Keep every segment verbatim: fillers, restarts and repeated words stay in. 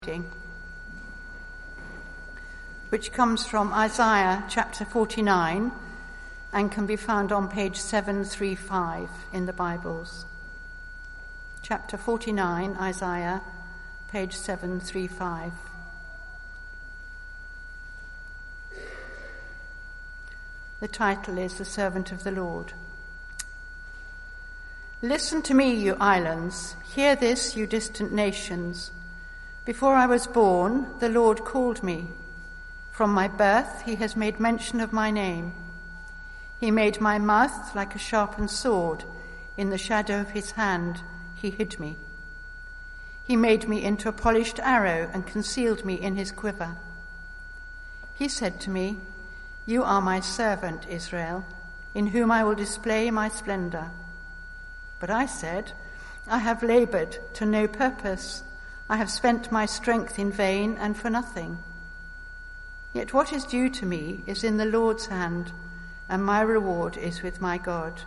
reading, which comes from Isaiah chapter forty-nine and can be found on page seven thirty-five in the Bibles. Chapter forty-nine, Isaiah, page seven thirty-five. The title is The Servant of the Lord. Listen to me, you islands. Hear this, you distant nations. Before I was born, the Lord called me. From my birth, he has made mention of my name. He made my mouth like a sharpened sword. In the shadow of his hand, he hid me. He made me into a polished arrow and concealed me in his quiver. He said to me, "You are my servant, Israel, in whom I will display my splendor." But I said, "I have labored to no purpose. I have spent my strength in vain and for nothing. Yet what is due to me is in the Lord's hand, and my reward is with my God."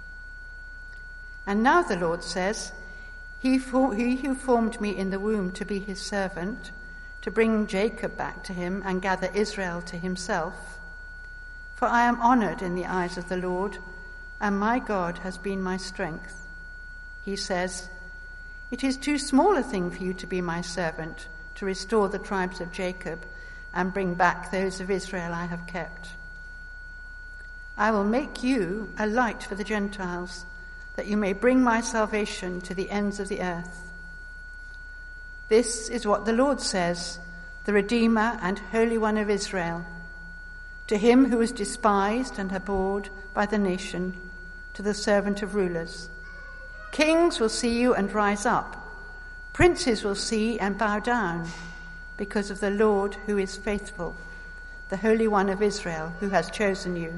And now the Lord says, he, for, he who formed me in the womb to be his servant, to bring Jacob back to him and gather Israel to himself. For I am honored in the eyes of the Lord, and my God has been my strength. He says, "It is too small a thing for you to be my servant, to restore the tribes of Jacob and bring back those of Israel I have kept. I will make you a light for the Gentiles, that you may bring my salvation to the ends of the earth." This is what the Lord says, the Redeemer and Holy One of Israel, to him who was despised and abhorred by the nation, to the servant of rulers. Kings will see you and rise up. Princes will see and bow down, because of the Lord who is faithful, the Holy One of Israel who has chosen you.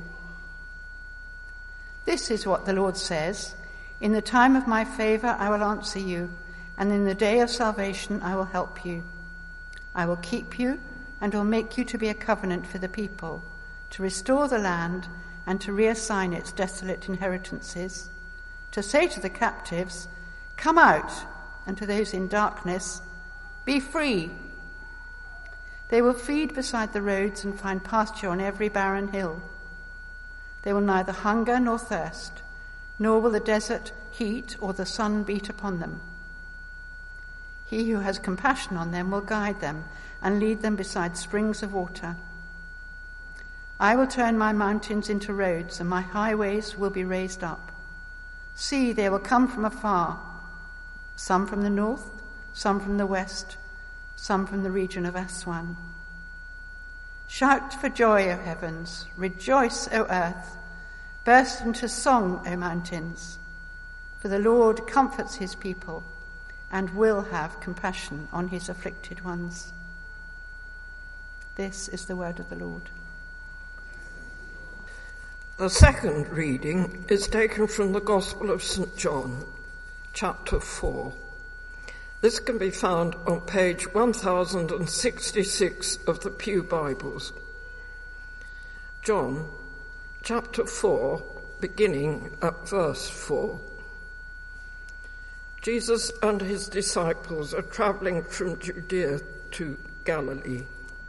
This is what the Lord says, "In the time of my favor I will answer you, and in the day of salvation I will help you. I will keep you and will make you to be a covenant for the people, to restore the land and to reassign its desolate inheritances, to say to the captives, 'Come out,' and to those in darkness, 'Be free.' They will feed beside the roads and find pasture on every barren hill. They will neither hunger nor thirst, nor will the desert heat or the sun beat upon them. He who has compassion on them will guide them and lead them beside springs of water. I will turn my mountains into roads, and my highways will be raised up. See, they will come from afar, some from the north, some from the west, some from the region of Aswan. Shout for joy, O heavens, rejoice, O earth, burst into song, O mountains, for the Lord comforts his people and will have compassion on his afflicted ones." This is the word of the Lord. The second reading is taken from the Gospel of Saint John, chapter four. This can be found on page one thousand sixty-six of the Pew Bibles. John, chapter four, beginning at verse four. Jesus and his disciples are travelling from Judea to Galilee.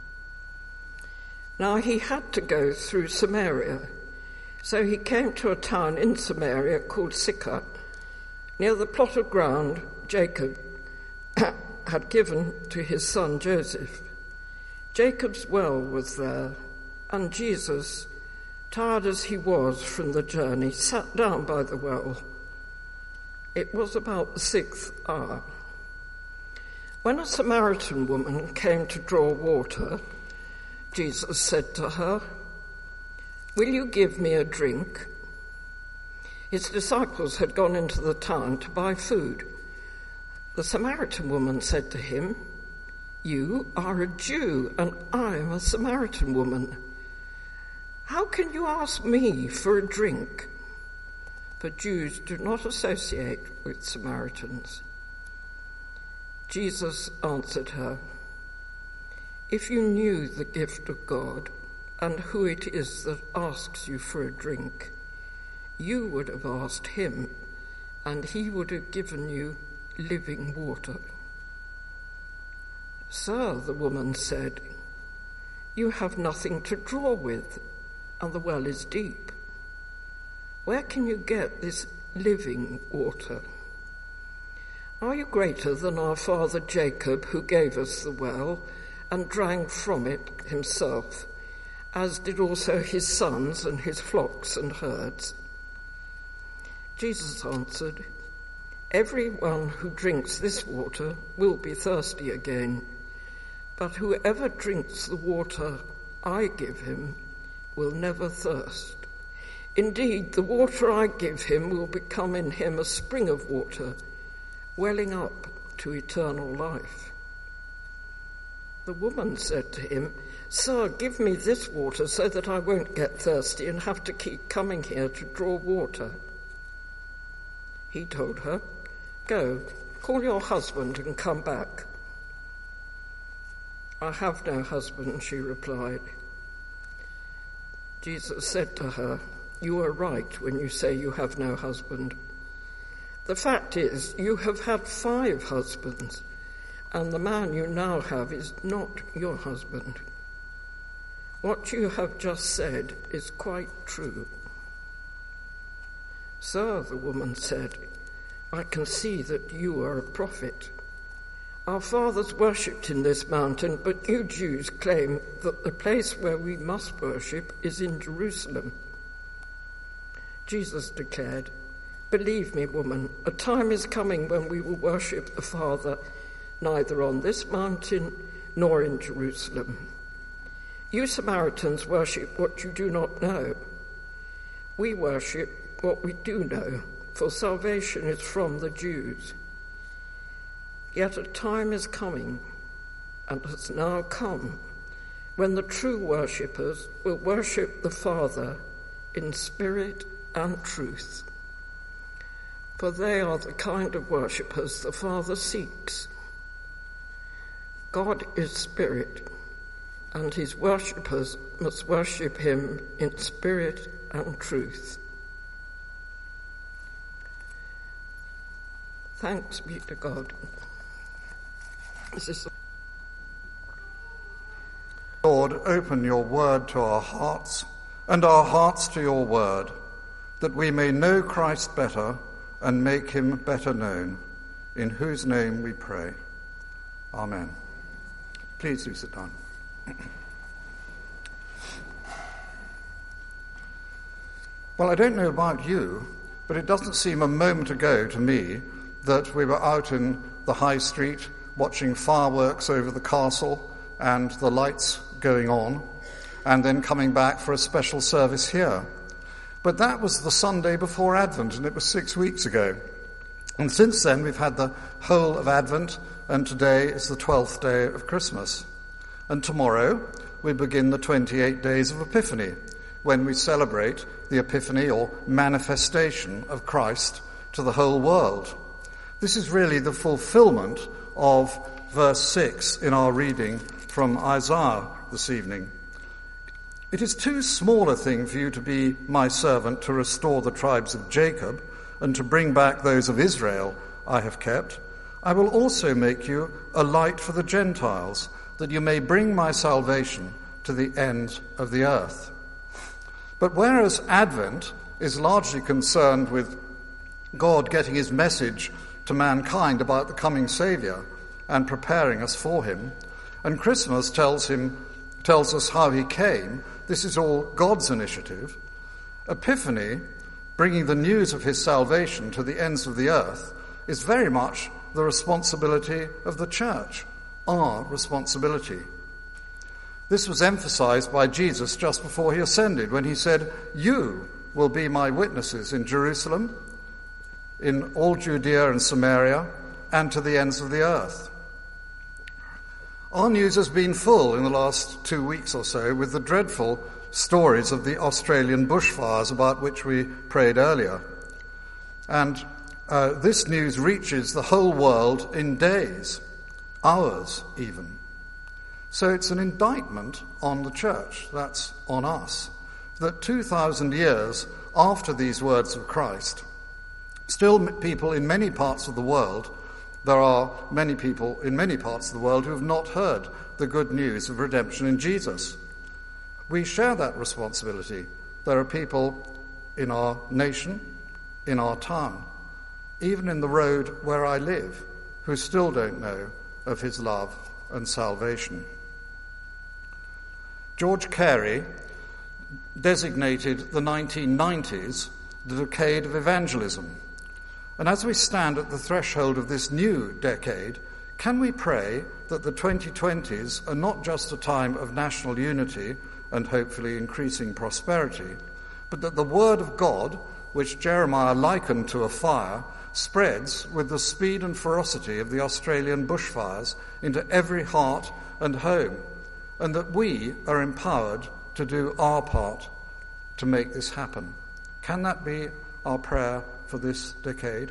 Now he had to go through Samaria, so he came to a town in Samaria called Sychar, near the plot of ground Jacob had given to his son Joseph. Jacob's well was there, and Jesus, tired as he was from the journey, sat down by the well. It was about the sixth hour. When a Samaritan woman came to draw water, Jesus said to her, "Will you give me a drink?" His disciples had gone into the town to buy food. The Samaritan woman said to him, "You are a Jew, and I am a Samaritan woman. How can you ask me for a drink?" For Jews do not associate with Samaritans. Jesus answered her, "If you knew the gift of God and who it is that asks you for a drink, you would have asked him, and he would have given you living water." "Sir," the woman said, "you have nothing to draw with, and the well is deep. Where can you get this living water? Are you greater than our father Jacob, who gave us the well and drank from it himself, as did also his sons and his flocks and herds?" Jesus answered, "Everyone who drinks this water will be thirsty again, but whoever drinks the water I give him will never thirst. Indeed, the water I give him will become in him a spring of water, welling up to eternal life." The woman said to him, "Sir, give me this water so that I won't get thirsty and have to keep coming here to draw water." He told her, "Go, call your husband and come back." "I have no husband," she replied. Jesus said to her, "You are right when you say you have no husband. The fact is, you have had five husbands, and the man you now have is not your husband. What you have just said is quite true." "Sir," the woman said, "I can see that you are a prophet. Our fathers worshipped in this mountain, but you Jews claim that the place where we must worship is in Jerusalem." Jesus declared, "Believe me, woman, a time is coming when we will worship the Father neither on this mountain nor in Jerusalem. You Samaritans worship what you do not know. We worship what we do know, for salvation is from the Jews. Yet a time is coming, and has now come, when the true worshippers will worship the Father in spirit and truth, for they are the kind of worshippers the Father seeks. God is spirit, and his worshippers must worship him in spirit and truth." Thanks be to God. This is Lord, open your word to our hearts, and our hearts to your word, that we may know Christ better and make him better known, in whose name we pray. Amen. Please do sit down. Well, I don't know about you, but it doesn't seem a moment ago to me that we were out in the high street watching fireworks over the castle and the lights going on, and then coming back for a special service here. But that was the Sunday before Advent, and it was six weeks ago. And since then, we've had the whole of Advent, and today is the twelfth day of Christmas. And tomorrow, we begin the twenty-eight days of Epiphany, when we celebrate the Epiphany, or manifestation of Christ to the whole world. This is really the fulfillment of verse six in our reading from Isaiah this evening. "It is too small a thing for you to be my servant, to restore the tribes of Jacob and to bring back those of Israel I have kept. I will also make you a light for the Gentiles, that you may bring my salvation to the end of the earth." But whereas Advent is largely concerned with God getting his message to mankind about the coming Saviour and preparing us for him, and Christmas tells him tells us how he came, this is all God's initiative, Epiphany, bringing the news of his salvation to the ends of the earth, is very much the responsibility of the church, our responsibility. This was emphasized by Jesus just before he ascended, when he said, "You will be my witnesses in Jerusalem, in all Judea and Samaria, and to the ends of the earth." Our news has been full in the last two weeks or so with the dreadful stories of the Australian bushfires about which we prayed earlier. And uh, this news reaches the whole world in days, hours even. So it's an indictment on the church, that's on us, that two thousand years after these words of Christ, still people in many parts of the world There are many people in many parts of the world who have not heard the good news of redemption in Jesus. We share that responsibility. There are people in our nation, in our town, even in the road where I live, who still don't know of his love and salvation. George Carey designated the nineteen nineties the decade of evangelism. And as we stand at the threshold of this new decade, can we pray that the twenty twenties are not just a time of national unity and hopefully increasing prosperity, but that the word of God, which Jeremiah likened to a fire, spreads with the speed and ferocity of the Australian bushfires into every heart and home, and that we are empowered to do our part to make this happen. Can that be our prayer for this decade?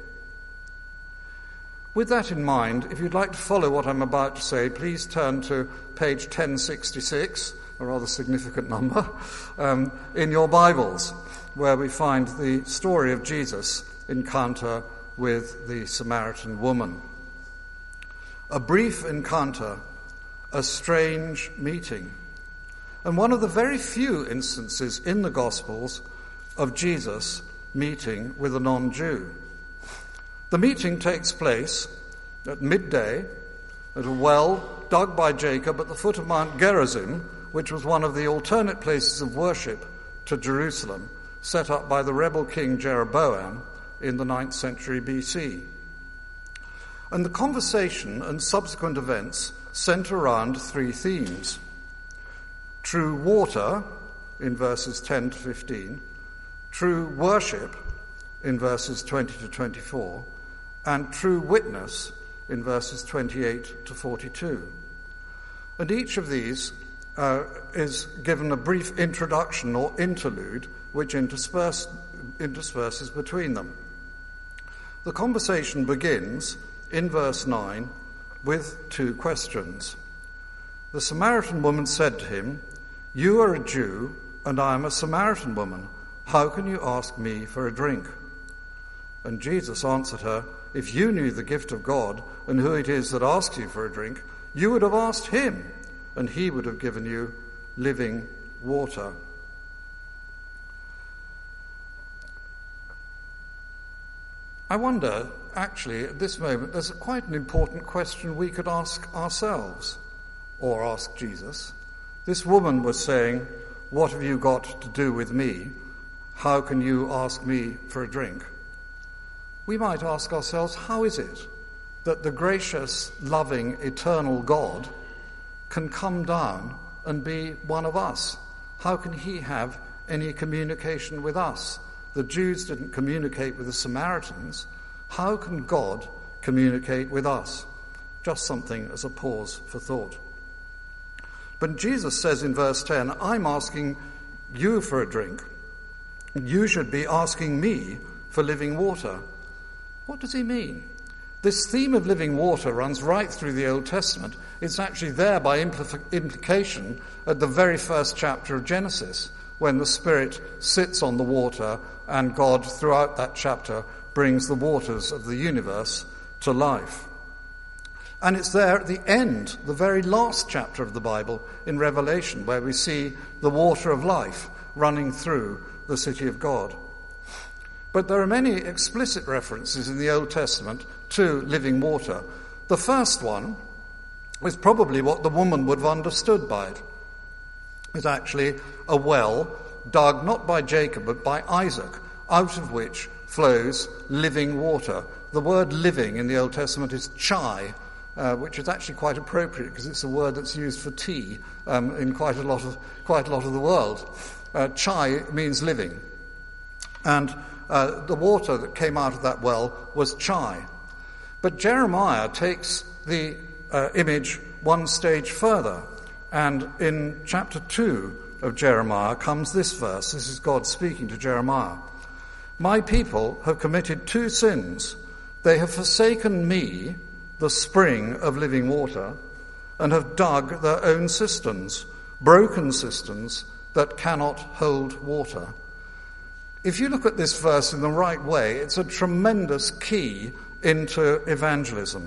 With that in mind, if you'd like to follow what I'm about to say, please turn to page ten sixty-six, a rather significant number, um, in your Bibles, where we find the story of Jesus' encounter with the Samaritan woman. A brief encounter, a strange meeting, and one of the very few instances in the Gospels of Jesus meeting with a non-Jew. The meeting takes place at midday at a well dug by Jacob at the foot of Mount Gerizim, which was one of the alternate places of worship to Jerusalem, set up by the rebel king Jeroboam in the ninth century B C. And the conversation and subsequent events centre around three themes. True water, in verses ten to fifteen, true worship, in verses twenty to twenty-four, and true witness, in verses twenty-eight to forty-two. And each of these uh, is given a brief introduction or interlude which intersperse, intersperses between them. The conversation begins in verse nine with two questions. The Samaritan woman said to him, "You are a Jew, and I am a Samaritan woman. How can you ask me for a drink?" And Jesus answered her, "If you knew the gift of God and who it is that asks you for a drink, you would have asked him, and he would have given you living water." I wonder, actually, at this moment, there's a quite an important question we could ask ourselves, or ask Jesus. This woman was saying, "What have you got to do with me? How can you ask me for a drink?" We might ask ourselves, how is it that the gracious, loving, eternal God can come down and be one of us? How can he have any communication with us? The Jews didn't communicate with the Samaritans. How can God communicate with us? Just something as a pause for thought. But Jesus says in verse ten, "I'm asking you for a drink. You should be asking me for living water." What does he mean? This theme of living water runs right through the Old Testament. It's actually there by impl- implication at the very first chapter of Genesis, when the Spirit sits on the water and God, throughout that chapter, brings the waters of the universe to life. And it's there at the end, the very last chapter of the Bible, in Revelation, where we see the water of life running through the city of God. But there are many explicit references in the Old Testament to living water. The first one is probably what the woman would have understood by it. It's actually a well dug not by Jacob but by Isaac, out of which flows living water. The word living in the Old Testament is chai, uh, which is actually quite appropriate because it's a word that's used for tea um, in quite a lot of quite a lot of the world. Uh, chai means living, and uh, the water that came out of that well was chai. But Jeremiah takes the uh, image one stage further, and in chapter two of Jeremiah comes this verse. This is God speaking to Jeremiah. "My people have committed two sins. They have forsaken me, the spring of living water, and have dug their own cisterns, broken cisterns that cannot hold water." If you look at this verse in the right way, it's a tremendous key into evangelism.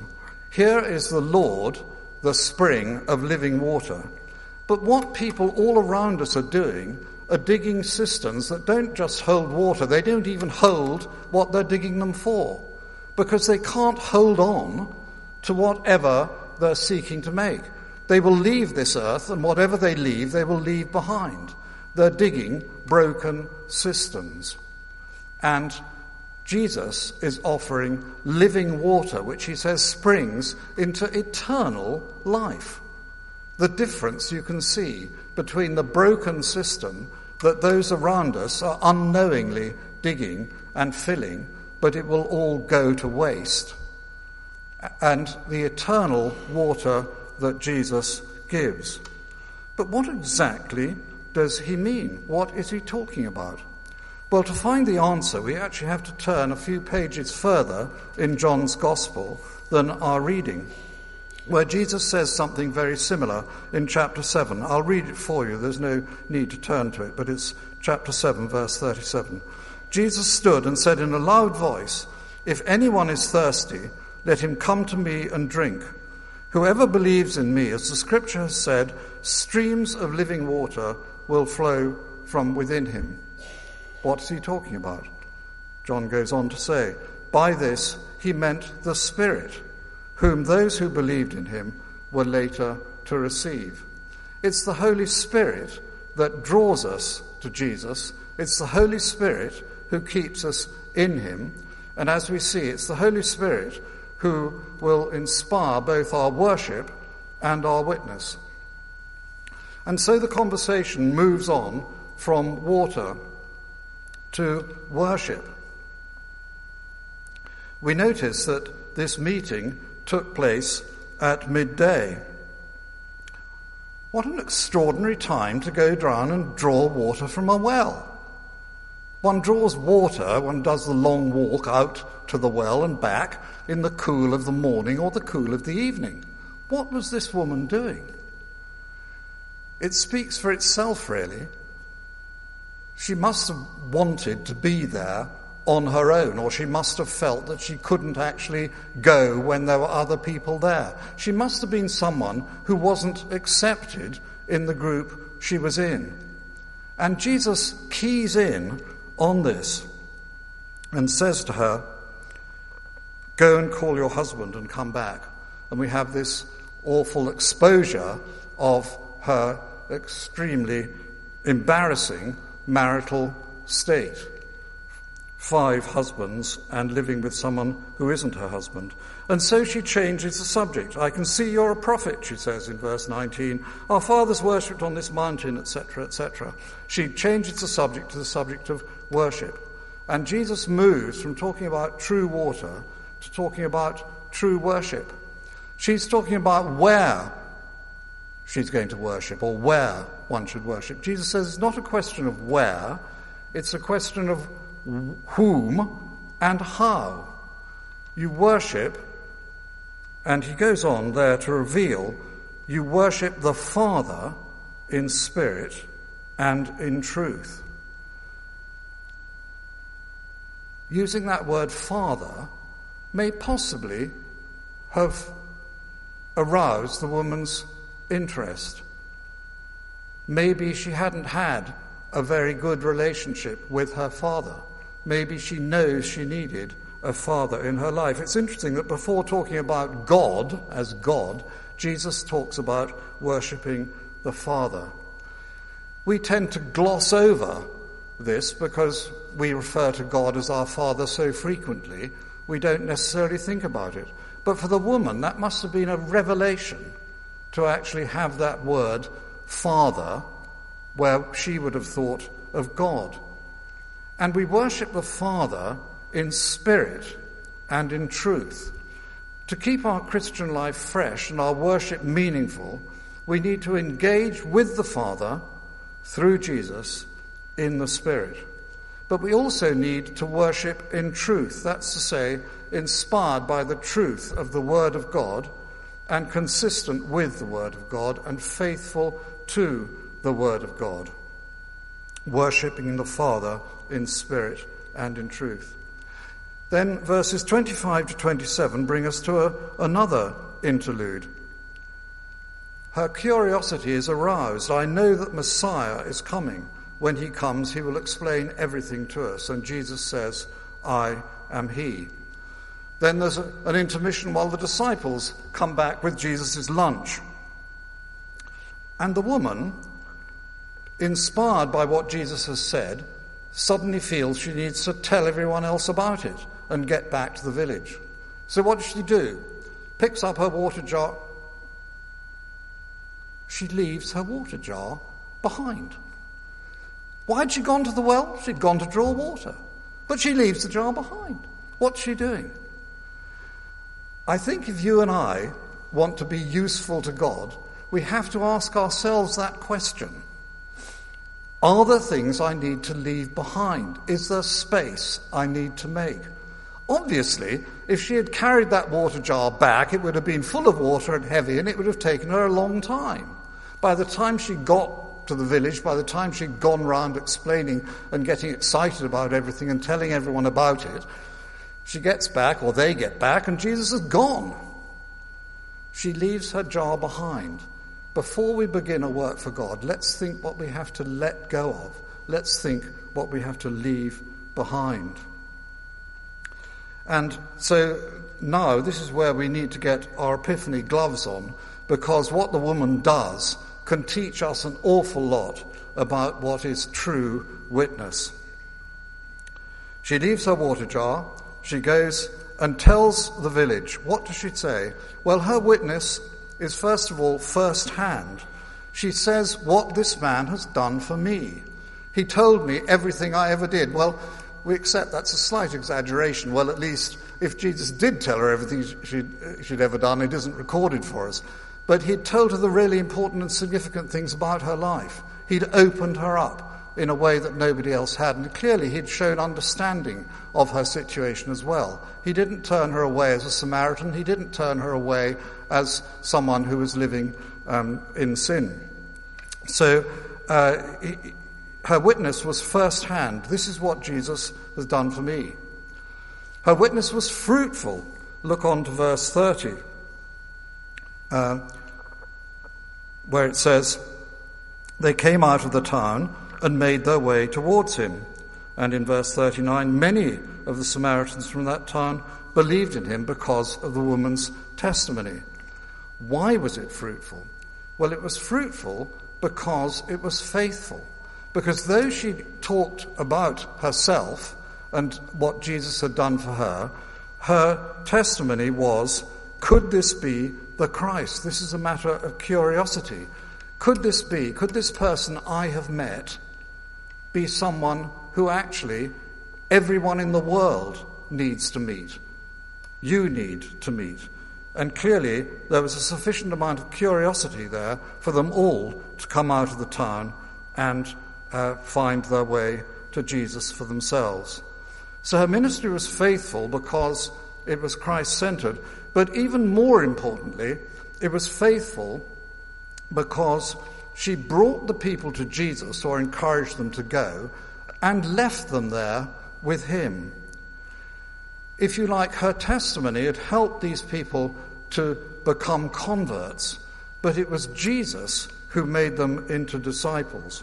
Here is the Lord, the spring of living water. But what people all around us are doing are digging cisterns that don't just hold water, they don't even hold what they're digging them for, because they can't hold on to whatever they're seeking to make. They will leave this earth, and whatever they leave, they will leave behind. They're digging broken cisterns. And Jesus is offering living water, which he says springs into eternal life. The difference you can see between the broken cistern that those around us are unknowingly digging and filling, but it will all go to waste, and the eternal water that Jesus gives. But what exactly does he mean? What is he talking about? Well, to find the answer, we actually have to turn a few pages further in John's Gospel than our reading, where Jesus says something very similar in chapter seven. I'll read it for you. There's no need to turn to it, but it's chapter seven, verse thirty-seven. Jesus stood and said in a loud voice, "If anyone is thirsty, let him come to me and drink. Whoever believes in me, as the scripture has said, streams of living water will flow from within him." What's he talking about? John goes on to say, by this he meant the Spirit, whom those who believed in him were later to receive. It's the Holy Spirit that draws us to Jesus. It's the Holy Spirit who keeps us in him. And as we see, it's the Holy Spirit who will inspire both our worship and our witness. And so the conversation moves on from water to worship. We notice that this meeting took place at midday. What an extraordinary time to go down and draw water from a well. One draws water, one does the long walk out to the well and back in the cool of the morning or the cool of the evening. What was this woman doing? It speaks for itself, really. She must have wanted to be there on her own, or she must have felt that she couldn't actually go when there were other people there. She must have been someone who wasn't accepted in the group she was in. And Jesus keys in on this and says to her, "Go and call your husband and come back." And we have this awful exposure of her extremely embarrassing marital state. Five husbands and living with someone who isn't her husband. And so she changes the subject. "I can see you're a prophet," she says in verse nineteen. "Our fathers worshipped on this mountain," et cetera, et cetera. She changes the subject to the subject of worship. And Jesus moves from talking about true water to talking about true worship. She's talking about where she's going to worship, or where one should worship. Jesus says it's not a question of where, it's a question of whom and how. You worship, and he goes on there to reveal, you worship the Father in spirit and in truth. Using that word Father may possibly have aroused the woman's interest. Maybe she hadn't had a very good relationship with her father. Maybe she knows she needed a father in her life. It's interesting that before talking about God as God, Jesus talks about worshipping the Father. We tend to gloss over this because we refer to God as our Father so frequently, we don't necessarily think about it. But for the woman, that must have been a revelation to actually have that word Father where she would have thought of God. And we worship the Father in spirit and in truth. To keep our Christian life fresh and our worship meaningful, we need to engage with the Father through Jesus in the Spirit. But we also need to worship in truth, that's to say, inspired by the truth of the Word of God and consistent with the Word of God and faithful to the Word of God. Worshipping the Father in spirit and in truth. Then verses twenty-five to twenty-seven bring us to a, another interlude. Her curiosity is aroused. I know that Messiah is coming. When he comes, he will explain everything to us. And Jesus says, I am he. Then there's a, an intermission while the disciples come back with Jesus' lunch. And the woman, inspired by what Jesus has said, suddenly feels she needs to tell everyone else about it and get back to the village. So what does she do? Picks up her water jar. She leaves her water jar behind. Why had she gone to the well? She'd gone to draw water. But she leaves the jar behind. What's she doing? I think if you and I want to be useful to God, we have to ask ourselves that question. Are there things I need to leave behind? Is there space I need to make? Obviously, if she had carried that water jar back, it would have been full of water and heavy, and it would have taken her a long time. By the time she got to the village, by the time she'd gone round explaining and getting excited about everything and telling everyone about it, she gets back, or they get back, and Jesus is gone. She leaves her jar behind. Before we begin a work for God, let's think what we have to let go of. Let's think what we have to leave behind. And so now this is where we need to get our Epiphany gloves on, because what the woman does can teach us an awful lot about what is true witness. She leaves her water jar, she goes and tells the village. What does she say? Well, her witness is first of all first-hand. She says what this man has done for me. He told me everything I ever did. Well, we accept that's a slight exaggeration. Well, at least if Jesus did tell her everything she'd, she'd ever done, it isn't recorded for us. But he'd told her the really important and significant things about her life. He'd opened her up in a way that nobody else had. And clearly he'd shown understanding of her situation as well. He didn't turn her away as a Samaritan. He didn't turn her away as someone who was living um, in sin. So uh, he, her witness was first-hand. This is what Jesus has done for me. Her witness was fruitful. Look on to verse thirty, uh, where it says, they came out of the town and made their way towards him. And in verse thirty-nine, many of the Samaritans from that town believed in him because of the woman's testimony. Why was it fruitful? Well, it was fruitful because it was faithful. Because though she talked about herself and what Jesus had done for her, her testimony was, could this be the Christ? This is a matter of curiosity. Could this be, could this person I have met be someone who actually everyone in the world needs to meet? You need to meet. And clearly there was a sufficient amount of curiosity there for them all to come out of the town and uh, find their way to Jesus for themselves. So her ministry was faithful because it was Christ-centered, but even more importantly, it was faithful because she brought the people to Jesus, or encouraged them to go, and left them there with him. If you like, her testimony had helped these people to become converts, but it was Jesus who made them into disciples.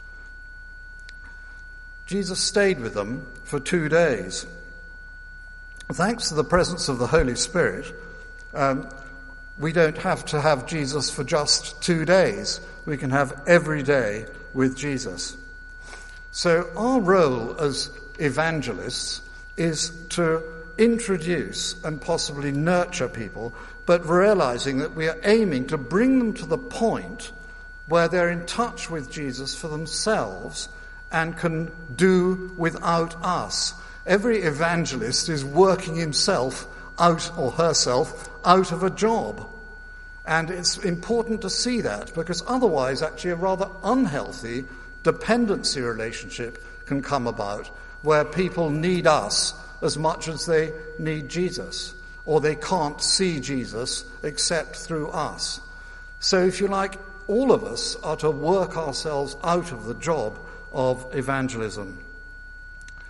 Jesus stayed with them for two days. Thanks to the presence of the Holy Spirit, um, we don't have to have Jesus for just two days. We can have every day with Jesus. So our role as evangelists is to introduce and possibly nurture people, but realizing that we are aiming to bring them to the point where they're in touch with Jesus for themselves and can do without us. Every evangelist is working himself out, or herself, out of a job. And it's important to see that, because otherwise actually a rather unhealthy dependency relationship can come about, where people need us as much as they need Jesus, or they can't see Jesus except through us. So if you like, all of us are to work ourselves out of the job of evangelism.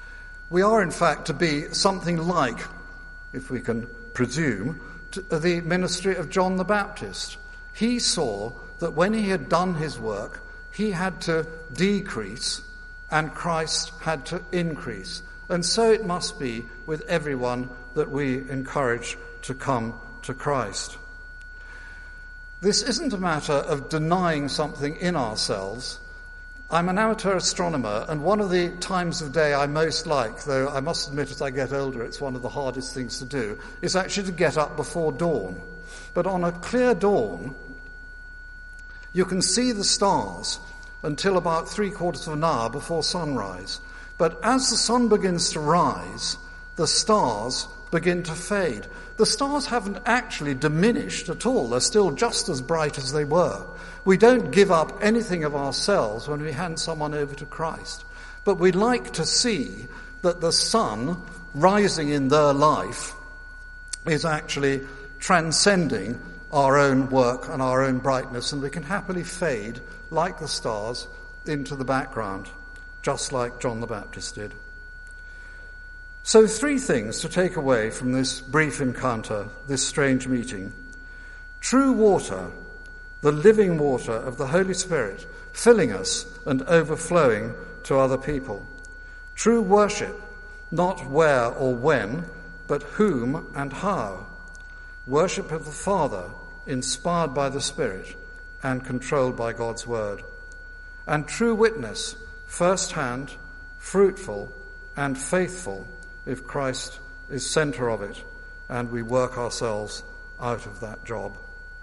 We are, in fact, to be something like, if we can presume, to the ministry of John the Baptist. He saw that when he had done his work, he had to decrease and Christ had to increase. And so it must be with everyone that we encourage to come to Christ. This isn't a matter of denying something in ourselves. I'm an amateur astronomer, and one of the times of day I most like, though I must admit as I get older it's one of the hardest things to do, is actually to get up before dawn. But on a clear dawn, you can see the stars until about three quarters of an hour before sunrise. But as the sun begins to rise, the stars begin to fade. The stars haven't actually diminished at all. They're still just as bright as they were. We don't give up anything of ourselves when we hand someone over to Christ. But we like to see that the sun rising in their life is actually transcending our own work and our own brightness, and we can happily fade like the stars into the background, just like John the Baptist did. So three things to take away from this brief encounter, this strange meeting. True water, the living water of the Holy Spirit, filling us and overflowing to other people. True worship, not where or when, but whom and how. Worship of the Father, inspired by the Spirit and controlled by God's word. And true witness, first-hand, fruitful and faithful, if Christ is centre of it and we work ourselves out of that job.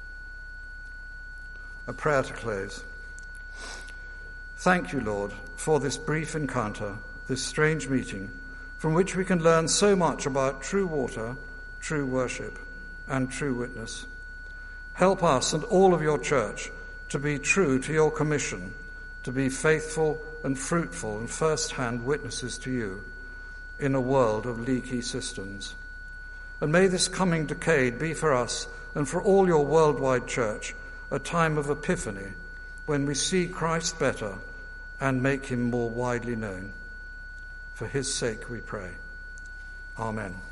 A prayer to close. Thank you, Lord, for this brief encounter, this strange meeting, from which we can learn so much about true water, true worship, and true witness. Help us and all of your church to be true to your commission, to be faithful and fruitful and first-hand witnesses to you in a world of leaky systems. And may this coming decade be for us and for all your worldwide church a time of epiphany when we see Christ better and make him more widely known. For his sake we pray. Amen.